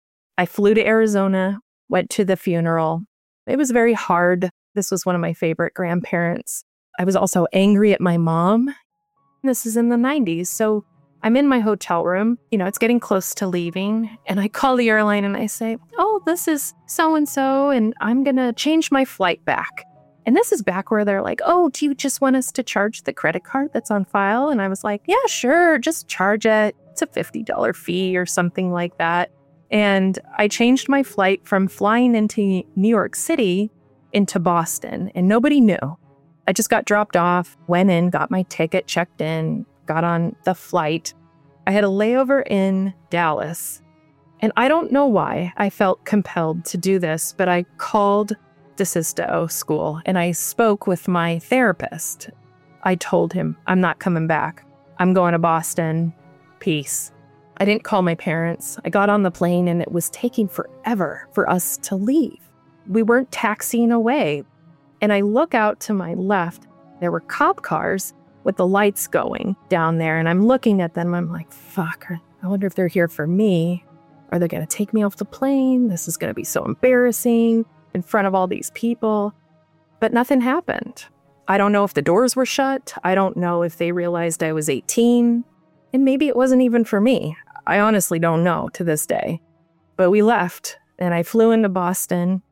I flew to Arizona, went to the funeral. It was very hard. This was one of my favorite grandparents. I was also angry at my mom. This is in the 90s, so I'm in my hotel room. It's getting close to leaving, and I call the airline and I say, "Oh, this is so-and-so, and I'm going to change my flight back." And this is back where they're like, "Oh, do you just want us to charge the credit card that's on file?" And I was like, "Yeah, sure, just charge it. It's a $50 fee or something like that." And I changed my flight from flying into New York City into Boston, and nobody knew. I just got dropped off, went in, got my ticket, checked in, got on the flight. I had a layover in Dallas, and I don't know why I felt compelled to do this, but I called DeSisto School and I spoke with my therapist. I told him, "I'm not coming back. I'm going to Boston. Peace." I didn't call my parents. I got on the plane and it was taking forever for us to leave. We weren't taxiing away. And I look out to my left. There were cop cars with the lights going down there. And I'm looking at them. I'm like, fuck, I wonder if they're here for me. Are they going to take me off the plane? This is going to be so embarrassing in front of all these people. But nothing happened. I don't know if the doors were shut. I don't know if they realized I was 18. And maybe it wasn't even for me. I honestly don't know to this day. But we left and I flew into Boston.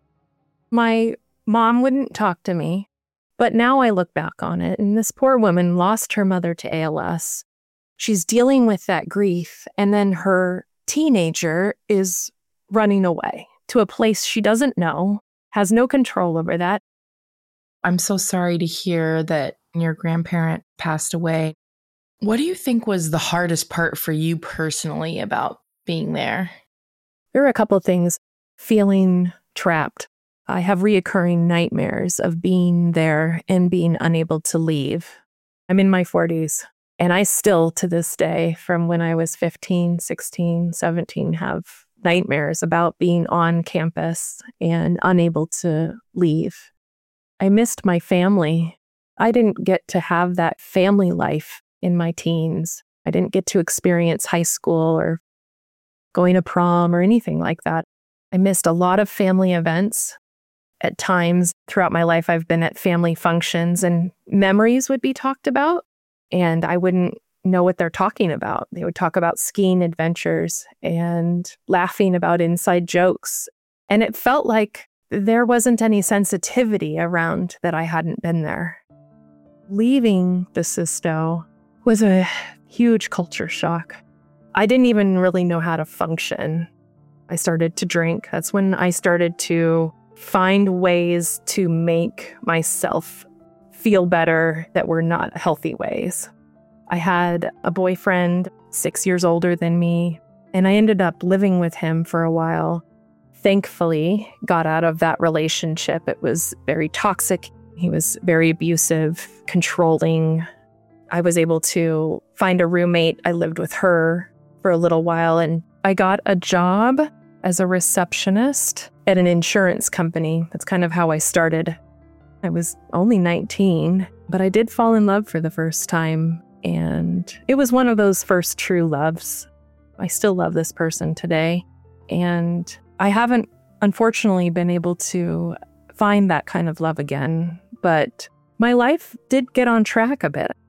My mom wouldn't talk to me. But now I look back on it, and this poor woman lost her mother to ALS. She's dealing with that grief, and then her teenager is running away to a place she doesn't know, has no control over that. I'm so sorry to hear that your grandparent passed away. What do you think was the hardest part for you personally about being there? There were a couple of things. Feeling trapped. I have reoccurring nightmares of being there and being unable to leave. I'm in my 40s, and I still, to this day, from when I was 15, 16, 17, have nightmares about being on campus and unable to leave. I missed my family. I didn't get to have that family life in my teens. I didn't get to experience high school or going to prom or anything like that. I missed a lot of family events. At times throughout my life, I've been at family functions and memories would be talked about, and I wouldn't know what they're talking about. They would talk about skiing adventures and laughing about inside jokes. And it felt like there wasn't any sensitivity around that I hadn't been there. Leaving DeSisto was a huge culture shock. I didn't even really know how to function. I started to drink. That's when I started to find ways to make myself feel better that were not healthy ways. I had a boyfriend 6 years older than me, and I ended up living with him for a while. Thankfully, got out of that relationship. It was very toxic. He was very abusive, controlling. I was able to find a roommate. I lived with her for a little while, and I got a job as a receptionist at an insurance company. That's kind of how I started. I was only 19, but I did fall in love for the first time. And it was one of those first true loves. I still love this person today. And I haven't, unfortunately, been able to find that kind of love again. But my life did get on track a bit.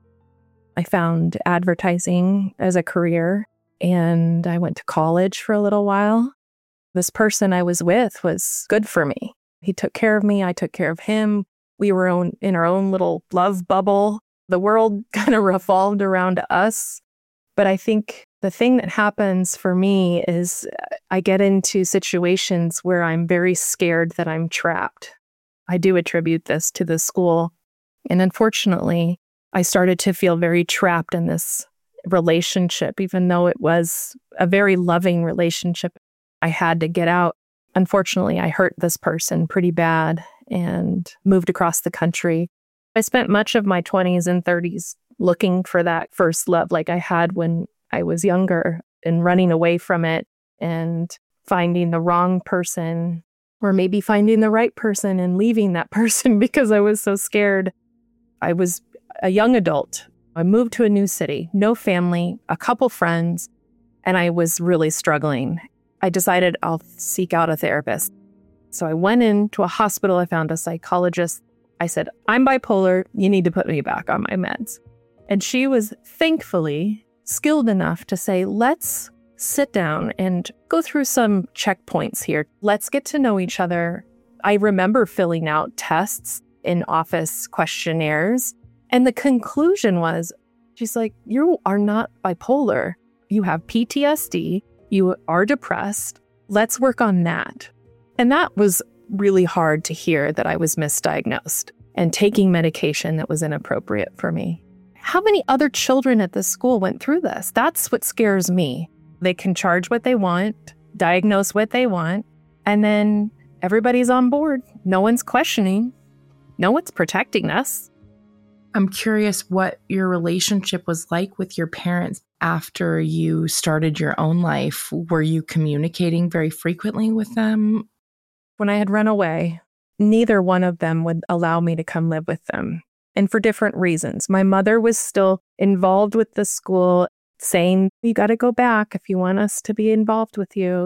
I found advertising as a career, and I went to college for a little while. This person I was with was good for me. He took care of me. I took care of him. We were in our own little love bubble. The world kind of revolved around us. But I think the thing that happens for me is I get into situations where I'm very scared that I'm trapped. I do attribute this to the school. And unfortunately, I started to feel very trapped in this relationship, even though it was a very loving relationship. I had to get out. Unfortunately, I hurt this person pretty bad and moved across the country. I spent much of my 20s and 30s looking for that first love like I had when I was younger and running away from it and finding the wrong person or maybe finding the right person and leaving that person because I was so scared. I was a young adult. I moved to a new city, no family, a couple friends, and I was really struggling. I decided I'll seek out a therapist. So I went into a hospital. I found a psychologist. I said, I'm bipolar. You need to put me back on my meds. And she was thankfully skilled enough to say, let's sit down and go through some checkpoints here. Let's get to know each other. I remember filling out tests in office questionnaires. And the conclusion was, she's like, you are not bipolar. You have PTSD. You are depressed. Let's work on that. And that was really hard to hear, that I was misdiagnosed and taking medication that was inappropriate for me. How many other children at this school went through this? That's what scares me. They can charge what they want, diagnose what they want, and then everybody's on board. No one's questioning. No one's protecting us. I'm curious what your relationship was like with your parents after you started your own life. Were you communicating very frequently with them? When I had run away, neither one of them would allow me to come live with them. And for different reasons. My mother was still involved with the school, saying, you got to go back if you want us to be involved with you.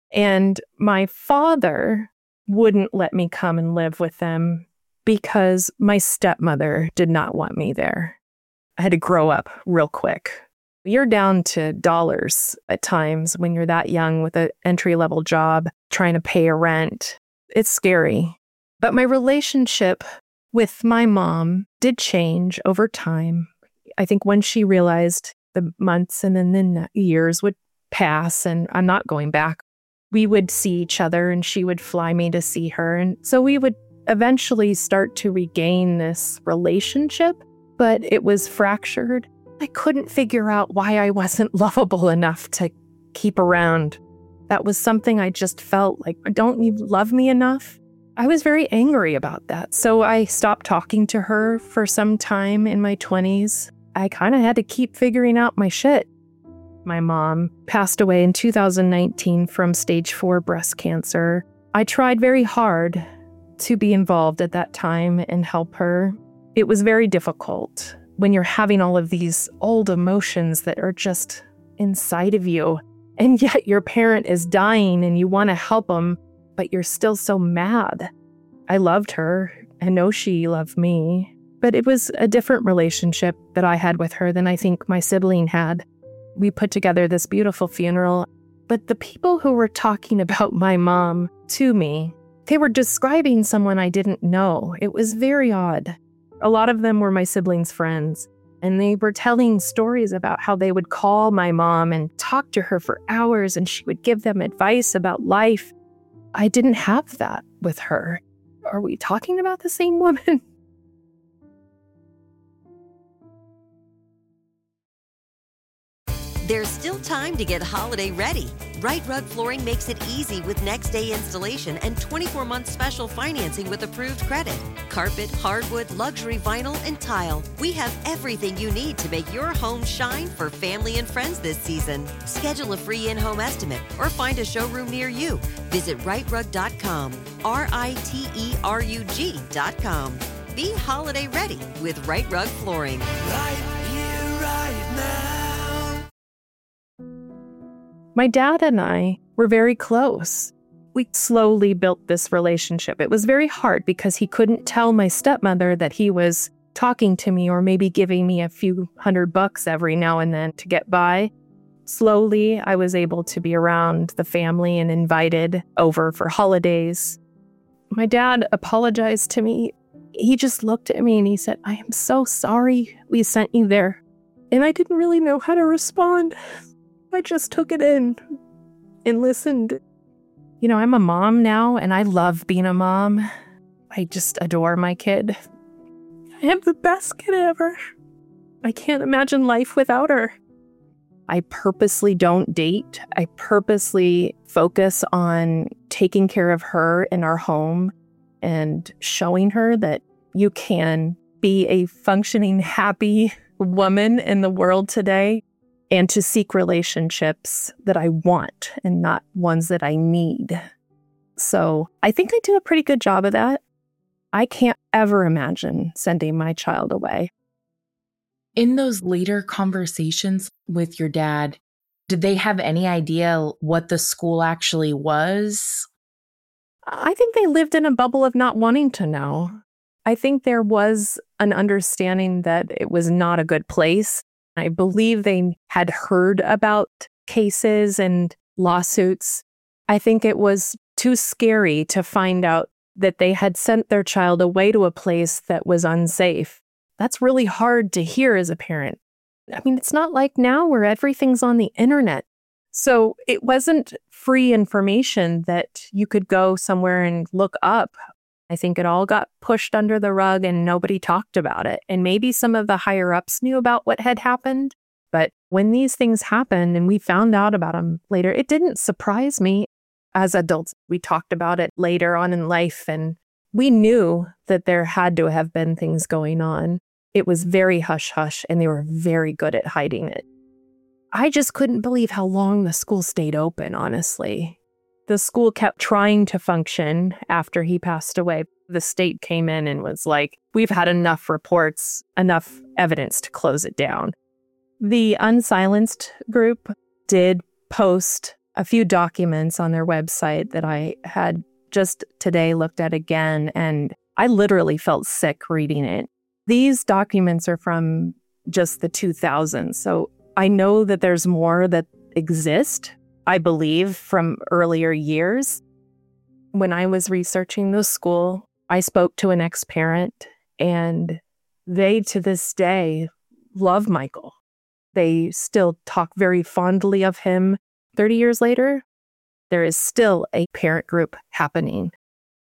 And my father wouldn't let me come and live with them because my stepmother did not want me there. I had to grow up real quick. You're down to dollars at times when you're that young with an entry-level job, trying to pay a rent. It's scary. But my relationship with my mom did change over time. I think when she realized the months and then the years would pass and I'm not going back, we would see each other and she would fly me to see her. And so we would eventually start to regain this relationship, but it was fractured. I couldn't figure out why I wasn't lovable enough to keep around. That was something I just felt like, don't you love me enough? I was very angry about that. So I stopped talking to her for some time in my 20s. I kind of had to keep figuring out my shit. My mom passed away in 2019 from stage 4 breast cancer. I tried very hard to be involved at that time and help her. It was very difficult when you're having all of these old emotions that are just inside of you, and yet your parent is dying and you want to help them, but you're still so mad. I loved her. I know she loved me, but it was a different relationship that I had with her than I think my sibling had. We put together this beautiful funeral, but the people who were talking about my mom to me, they were describing someone I didn't know. It was very odd. A lot of them were my siblings' friends, and they were telling stories about how they would call my mom and talk to her for hours, and she would give them advice about life. I didn't have that with her. Are we talking about the same woman? There's still time to get holiday ready. Right Rug Flooring makes it easy with next day installation and 24-month special financing with approved credit. Carpet, hardwood, luxury vinyl, and tile. We have everything you need to make your home shine for family and friends this season. Schedule a free in-home estimate or find a showroom near you. Visit rightrug.com, RITERUG.com. Be holiday ready with Right Rug Flooring. Right here, right now. My dad and I were very close. We slowly built this relationship. It was very hard because he couldn't tell my stepmother that he was talking to me or maybe giving me a few $100 every now and then to get by. Slowly, I was able to be around the family and invited over for holidays. My dad apologized to me. He just looked at me and he said, "I am so sorry we sent you there." And I didn't really know how to respond. I just took it in and listened. You know, I'm a mom now, and I love being a mom. I just adore my kid. I have the best kid ever. I can't imagine life without her. I purposely don't date. I purposely focus on taking care of her in our home and showing her that you can be a functioning, happy woman in the world today, and to seek relationships that I want and not ones that I need. So I think I do a pretty good job of that. I can't ever imagine sending my child away. In those later conversations with your dad, did they have any idea what the school actually was? I think they lived in a bubble of not wanting to know. I think there was an understanding that it was not a good place. I believe they had heard about cases and lawsuits. I think it was too scary to find out that they had sent their child away to a place that was unsafe. That's really hard to hear as a parent. I mean, it's not like now where everything's on the internet. So it wasn't free information that you could go somewhere and look up. I think it all got pushed under the rug and nobody talked about it. And maybe some of the higher ups knew about what had happened. But when these things happened and we found out about them later, it didn't surprise me. As adults, we talked about it later on in life, and we knew that there had to have been things going on. It was very hush-hush, and they were very good at hiding it. I just couldn't believe how long the school stayed open, honestly. The school kept trying to function after he passed away. The state came in and was like, "We've had enough reports, enough evidence to close it down." The Unsilenced group did post a few documents on their website that I had just today looked at again, and I literally felt sick reading it. These documents are from just the 2000s, so I know that there's more that exist, I believe, from earlier years. When I was researching the school, I spoke to an ex-parent, and they, to this day, love Michael. They still talk very fondly of him. 30 years later, there is still a parent group happening.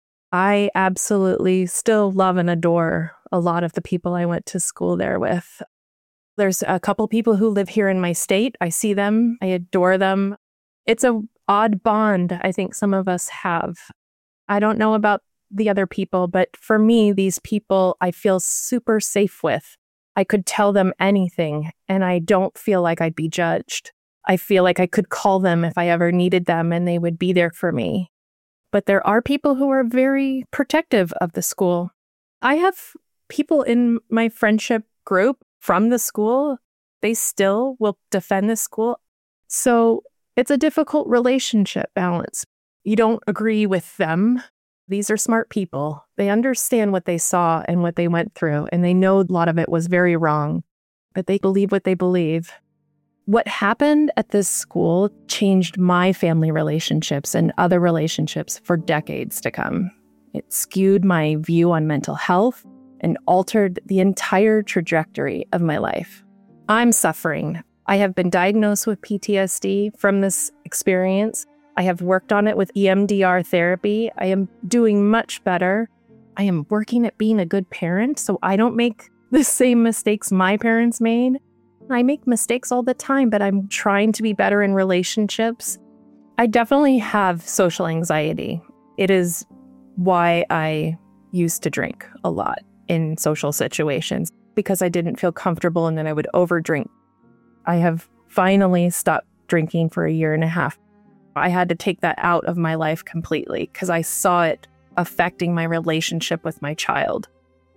I absolutely still love and adore a lot of the people I went to school there with. There's a couple people who live here in my state. I see them. I adore them. It's an odd bond I think some of us have. I don't know about the other people, but for me, these people I feel super safe with. I could tell them anything, and I don't feel like I'd be judged. I feel like I could call them if I ever needed them and they would be there for me. But there are people who are very protective of the school. I have people in my friendship group from the school. They still will defend the school. So it's a difficult relationship balance. You don't agree with them. These are smart people. They understand what they saw and what they went through, and they know a lot of it was very wrong, but they believe what they believe. What happened at this school changed my family relationships and other relationships for decades to come. It skewed my view on mental health and altered the entire trajectory of my life. I'm suffering. I have been diagnosed with PTSD from this experience. I have worked on it with EMDR therapy. I am doing much better. I am working at being a good parent so I don't make the same mistakes my parents made. I make mistakes all the time, but I'm trying to be better in relationships. I definitely have social anxiety. It is why I used to drink a lot in social situations, because I didn't feel comfortable and then I would overdrink. I have finally stopped drinking for 1.5 years. I had to take that out of my life completely because I saw it affecting my relationship with my child.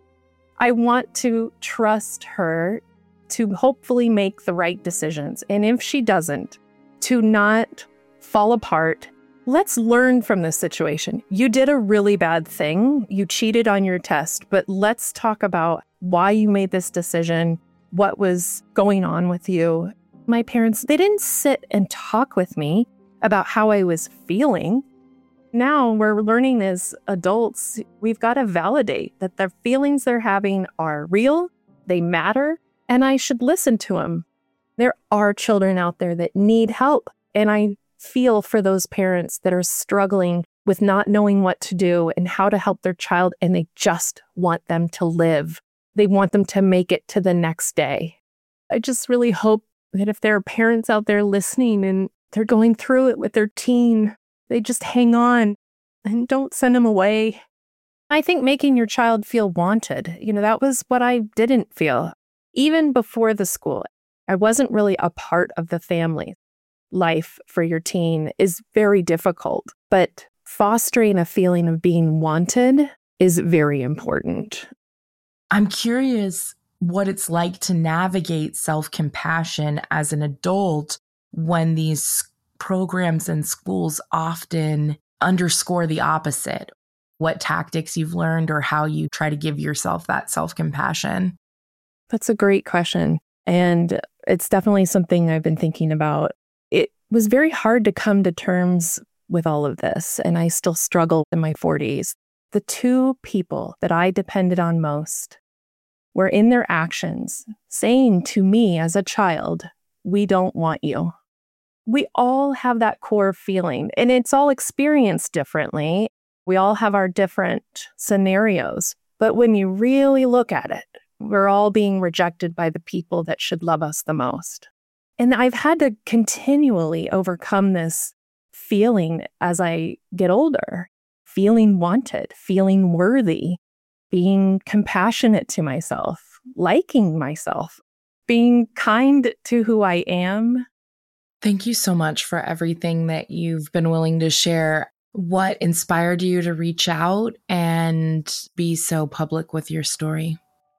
I want to trust her to hopefully make the right decisions. And if she doesn't, to not fall apart. Let's learn from this situation. You did a really bad thing. You cheated on your test, but let's talk about why you made this decision, what was going on with you. My parents, they didn't sit and talk with me about how I was feeling. Now we're learning as adults, we've got to validate that the feelings they're having are real, they matter, and I should listen to them. There are children out there that need help, and I feel for those parents that are struggling with not knowing what to do and how to help their child, and they just want them to live. They want them to make it to the next day. I just really hope that if there are parents out there listening and they're going through it with their teen, they just hang on and don't send them away. I think making your child feel wanted, that was what I didn't feel. Even before the school, I wasn't really a part of the family. Life for your teen is very difficult, but fostering a feeling of being wanted is very important. I'm curious what it's like to navigate self-compassion as an adult when these programs and schools often underscore the opposite. What tactics you've learned or how you try to give yourself that self-compassion? That's a great question. And it's definitely something I've been thinking about. It was very hard to come to terms with all of this, and I still struggle in my 40s. The two people that I depended on most were in their actions saying to me as a child, "We don't want you." We all have that core feeling, and it's all experienced differently. We all have our different scenarios. But when you really look at it, we're all being rejected by the people that should love us the most. And I've had to continually overcome this feeling as I get older, feeling wanted, feeling worthy, being compassionate to myself, liking myself, being kind to who I am. Thank you so much for everything that you've been willing to share. What inspired you to reach out and be so public with your story?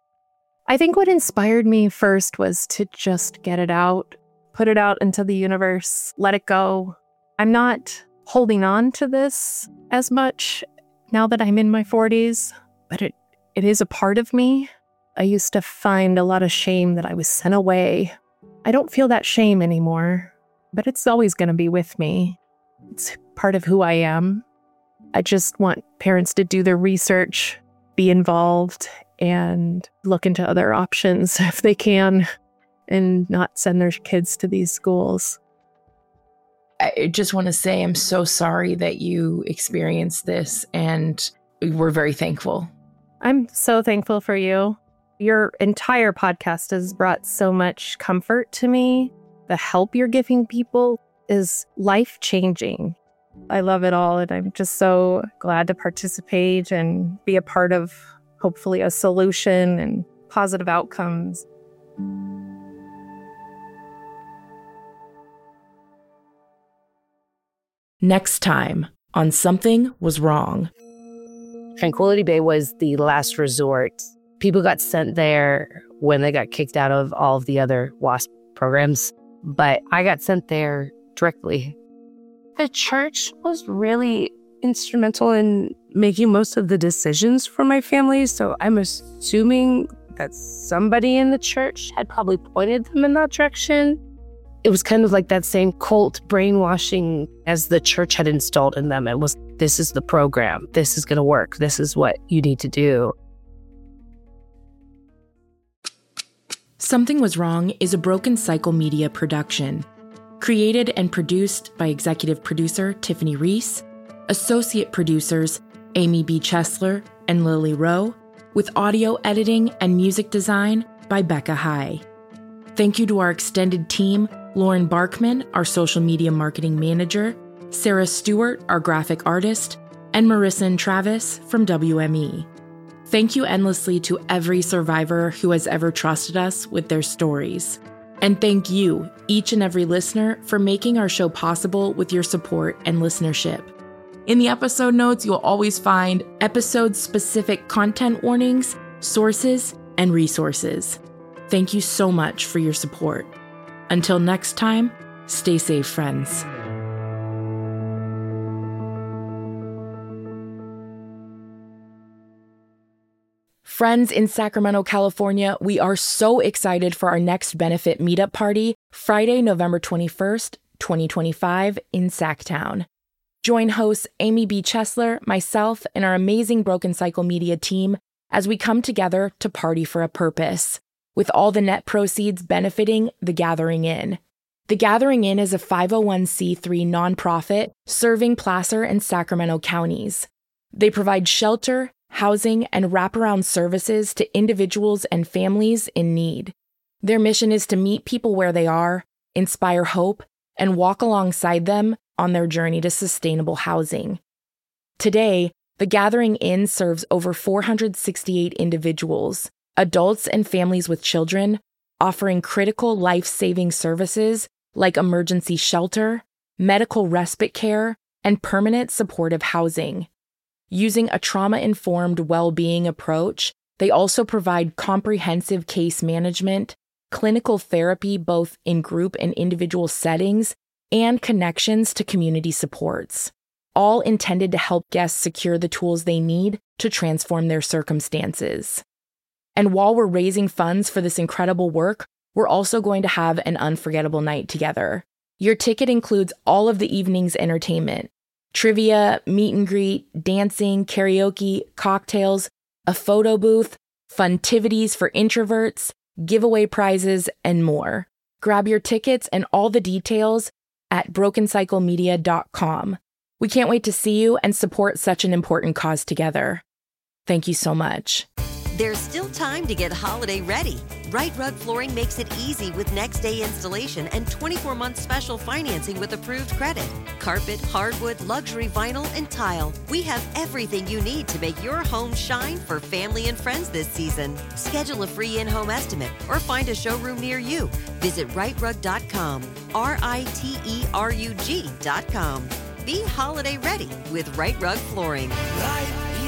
I think what inspired me first was to just get it out, put it out into the universe, let it go. I'm not holding on to this as much now that I'm in my 40s, but it is a part of me. I used to find a lot of shame that I was sent away. I don't feel that shame anymore. But it's always going to be with me. It's part of who I am. I just want parents to do their research, be involved, and look into other options if they can, and not send their kids to these schools. I just want to say I'm so sorry that you experienced this, and we're very thankful. I'm so thankful for you. Your entire podcast has brought so much comfort to me. The help you're giving people is life-changing. I love it all, and I'm just so glad to participate and be a part of, hopefully, a solution and positive outcomes. Next time on Something Was Wrong. Tranquility Bay was the last resort. People got sent there when they got kicked out of all of the other WASP programs. But I got sent there directly. The church was really instrumental in making most of the decisions for my family. So I'm assuming that somebody in the church had probably pointed them in that direction. It was kind of like that same cult brainwashing as the church had installed in them. It was, this is the program. This is going to work. This is what you need to do. Something Was Wrong is a Broken Cycle Media production. Created and produced by executive producer Tiffany Reese, associate producers Amy B. Chesler and Lily Rowe, with audio editing and music design by Becca High. Thank you to our extended team, Lauren Barkman, our social media marketing manager, Sarah Stewart, our graphic artist, and Marissa and Travis from WME. Thank you endlessly to every survivor who has ever trusted us with their stories. And thank you, each and every listener, for making our show possible with your support and listenership. In the episode notes, you'll always find episode-specific content warnings, sources, and resources. Thank you so much for your support. Until next time, Stay safe, friends. Friends in Sacramento, California, we are so excited for our next benefit meetup party, Friday, November 21st, 2025, in Sacktown. Join hosts Amy B. Chesler, myself, and our amazing Broken Cycle Media team as we come together to party for a purpose, with all the net proceeds benefiting The Gathering Inn. The Gathering Inn is a 501c3 nonprofit serving Placer and Sacramento counties. They provide shelter, housing, and wraparound services to individuals and families in need. Their mission is to meet people where they are, inspire hope, and walk alongside them on their journey to sustainable housing. Today, The Gathering Inn serves over 468 individuals, adults and families with children, offering critical life-saving services like emergency shelter, medical respite care, and permanent supportive housing. Using a trauma-informed well-being approach, they also provide comprehensive case management, clinical therapy both in group and individual settings, and connections to community supports, all intended to help guests secure the tools they need to transform their circumstances. And while we're raising funds for this incredible work, we're also going to have an unforgettable night together. Your ticket includes all of the evening's entertainment: trivia, meet and greet, dancing, karaoke, cocktails, a photo booth, funtivities for introverts, giveaway prizes, and more. Grab your tickets and all the details at brokencyclemedia.com. We can't wait to see you and support such an important cause together. Thank you so much. There's still time to get holiday ready. Right Rug Flooring makes it easy with next day installation and 24-month special financing with approved credit. Carpet, hardwood, luxury vinyl, and tile. We have everything you need to make your home shine for family and friends this season. Schedule a free in-home estimate or find a showroom near you. Visit rightrug.com, RITERUG.com. Be holiday ready with Right Rug Flooring. Right